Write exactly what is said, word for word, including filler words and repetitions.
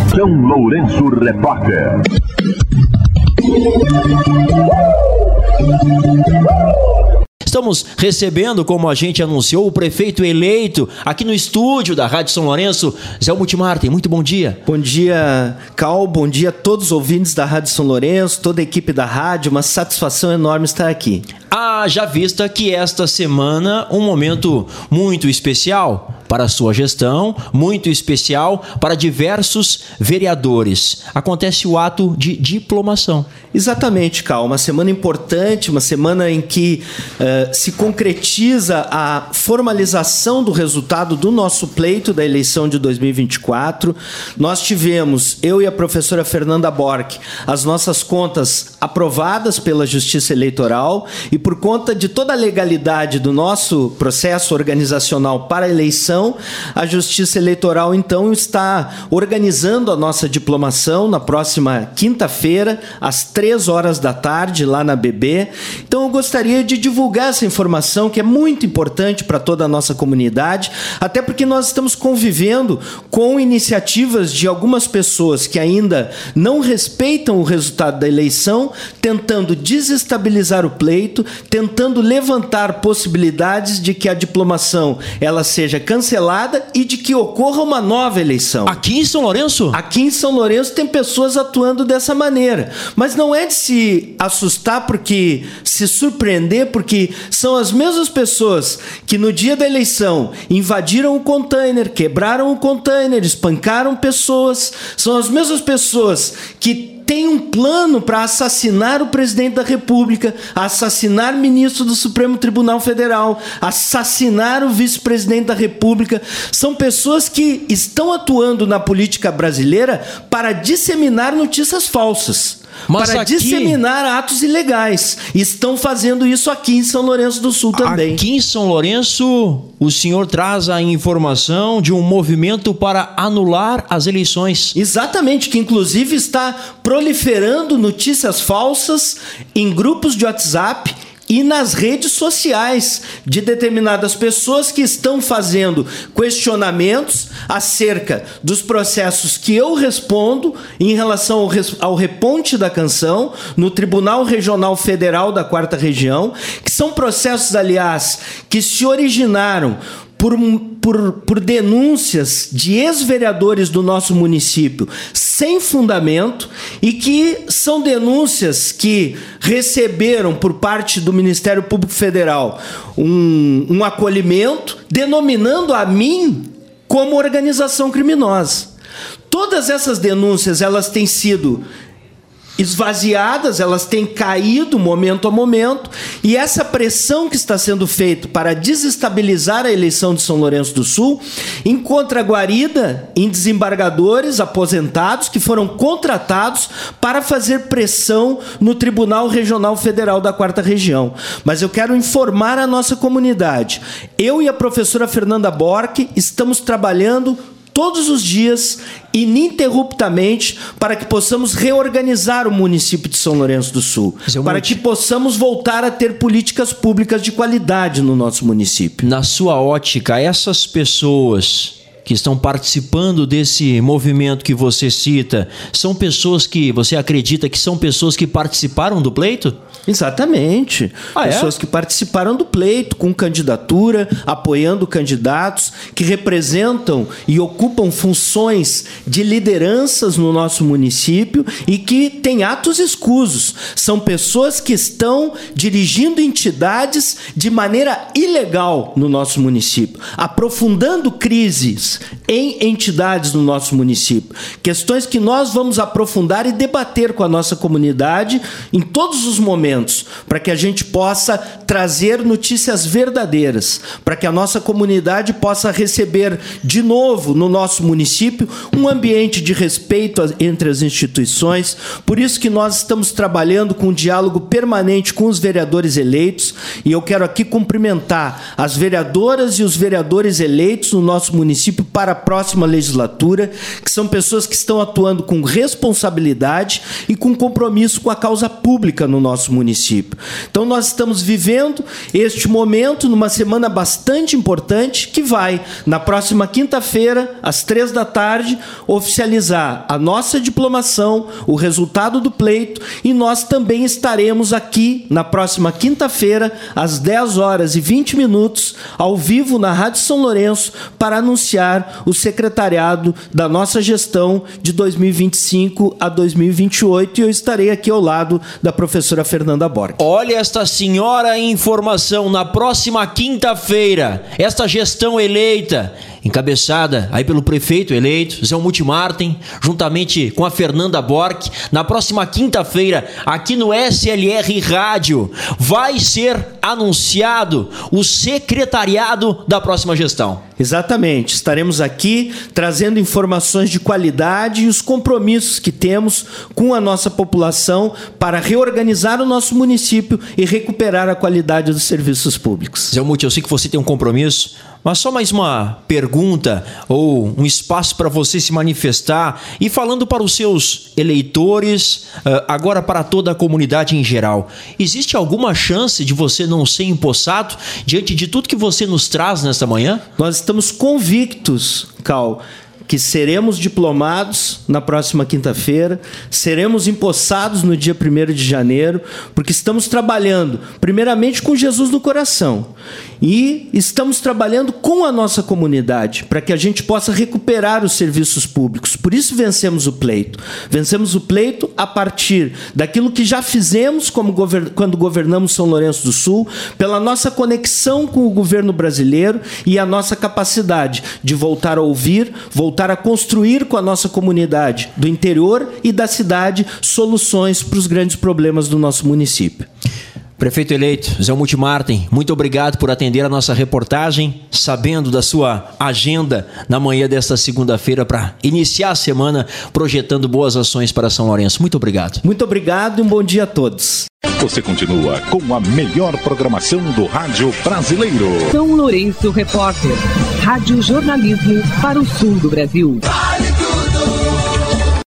São Lourenço Repórter. Estamos recebendo, como a gente anunciou, o prefeito eleito aqui no estúdio da Rádio São Lourenço, Zé Multimartem. Muito bom dia. Bom dia, Cal. Bom dia a todos os ouvintes da Rádio São Lourenço, toda a equipe da rádio. Uma satisfação enorme estar aqui. Haja vista que esta semana um momento muito especial para a sua gestão, muito especial para diversos vereadores. Acontece o ato de diplomação. Exatamente, Cal. Uma semana importante, uma semana em que uh, se concretiza a formalização do resultado do nosso pleito da eleição de dois mil e vinte e quatro. Nós tivemos, eu e a professora Fernanda Borck, as nossas contas aprovadas pela Justiça Eleitoral e por conta de toda a legalidade do nosso processo organizacional para a eleição, a Justiça Eleitoral, então, está organizando a nossa diplomação na próxima quinta-feira, às três horas da tarde, lá na B B. Então, eu gostaria de divulgar essa informação, que é muito importante para toda a nossa comunidade, até porque nós estamos convivendo com iniciativas de algumas pessoas que ainda não respeitam o resultado da eleição, tentando desestabilizar o pleito, tentando levantar possibilidades de que a diplomação ela seja cancelada e de que ocorra uma nova eleição. Aqui em São Lourenço? Aqui em São Lourenço tem pessoas atuando dessa maneira. Mas não é de se assustar, porque se surpreender, porque são as mesmas pessoas que no dia da eleição invadiram o container, quebraram o container, espancaram pessoas. São as mesmas pessoas que tem um plano para assassinar o presidente da República, assassinar o ministro do Supremo Tribunal Federal, assassinar o vice-presidente da República. São pessoas que estão atuando na política brasileira para disseminar notícias falsas. Mas para aqui, disseminar atos ilegais. Estão fazendo isso aqui em São Lourenço do Sul também. Aqui em São Lourenço, o senhor traz a informação de um movimento para anular as eleições. Exatamente, que inclusive está proliferando notícias falsas em grupos de WhatsApp e nas redes sociais de determinadas pessoas que estão fazendo questionamentos acerca dos processos que eu respondo em relação ao, res, ao reponte da canção no Tribunal Regional Federal da Quarta Região, que são processos, aliás, que se originaram Por, por, por denúncias de ex-vereadores do nosso município sem fundamento e que são denúncias que receberam por parte do Ministério Público Federal um, um acolhimento, denominando a mim como organização criminosa. Todas essas denúncias, elas têm sido esvaziadas, elas têm caído momento a momento, e essa pressão que está sendo feita para desestabilizar a eleição de São Lourenço do Sul encontra guarida em desembargadores aposentados que foram contratados para fazer pressão no Tribunal Regional Federal da Quarta Região. Mas eu quero informar a nossa comunidade. Eu e a professora Fernanda Borck estamos trabalhando todos os dias, ininterruptamente, para que possamos reorganizar o município de São Lourenço do Sul, para que possamos voltar a ter políticas públicas de qualidade no nosso município. Na sua ótica, essas pessoas que estão participando desse movimento que você cita, são pessoas que você acredita que são pessoas que participaram do pleito? Exatamente. Ah, pessoas é? que participaram do pleito, com candidatura, apoiando candidatos, que representam e ocupam funções de lideranças no nosso município e que têm atos escusos. São pessoas que estão dirigindo entidades de maneira ilegal no nosso município, aprofundando crises em entidades no nosso município. Questões que nós vamos aprofundar e debater com a nossa comunidade em todos os momentos, para que a gente possa trazer notícias verdadeiras, para que a nossa comunidade possa receber de novo no nosso município um ambiente de respeito entre as instituições. Por isso que nós estamos trabalhando com um diálogo permanente com os vereadores eleitos, e eu quero aqui cumprimentar as vereadoras e os vereadores eleitos no nosso município para próxima legislatura, que são pessoas que estão atuando com responsabilidade e com compromisso com a causa pública no nosso município. Então nós estamos vivendo este momento numa semana bastante importante que vai, na próxima quinta-feira, às três da tarde, oficializar a nossa diplomação, o resultado do pleito, e nós também estaremos aqui na próxima quinta-feira, às dez horas e vinte minutos, ao vivo na Rádio São Lourenço, para anunciar o secretariado da nossa gestão de dois mil e vinte e cinco a dois mil e vinte e oito, e eu estarei aqui ao lado da professora Fernanda Borg. Olha esta senhora informação, na próxima quinta-feira, esta gestão eleita, encabeçada aí pelo prefeito eleito, Zé Multimartem, juntamente com a Fernanda Borg, na próxima quinta-feira, aqui no S L R Rádio, vai ser anunciado o secretariado da próxima gestão. Exatamente, estaremos aqui trazendo informações de qualidade e os compromissos que temos com a nossa população para reorganizar o nosso município e recuperar a qualidade dos serviços públicos. Zé Multi, eu sei que você tem um compromisso, mas só mais uma pergunta ou um espaço para você se manifestar e falando para os seus eleitores, agora para toda a comunidade em geral. Existe alguma chance de você não ser empossado diante de tudo que você nos traz nesta manhã? Nós estamos convictos, Cal, que seremos diplomados na próxima quinta-feira, seremos empossados no dia primeiro de janeiro, porque estamos trabalhando, primeiramente, com Jesus no coração. E estamos trabalhando com a nossa comunidade, para que a gente possa recuperar os serviços públicos. Por isso vencemos o pleito. Vencemos o pleito a partir daquilo que já fizemos como govern... quando governamos São Lourenço do Sul, pela nossa conexão com o governo brasileiro e a nossa capacidade de voltar a ouvir, voltar a construir com a nossa comunidade do interior e da cidade soluções para os grandes problemas do nosso município. Prefeito eleito, Zé Multimartem, muito obrigado por atender a nossa reportagem, sabendo da sua agenda na manhã desta segunda-feira para iniciar a semana projetando boas ações para São Lourenço. Muito obrigado. Muito obrigado e um bom dia a todos. Você continua com a melhor programação do rádio brasileiro. São Lourenço Repórter, rádio jornalismo para o sul do Brasil.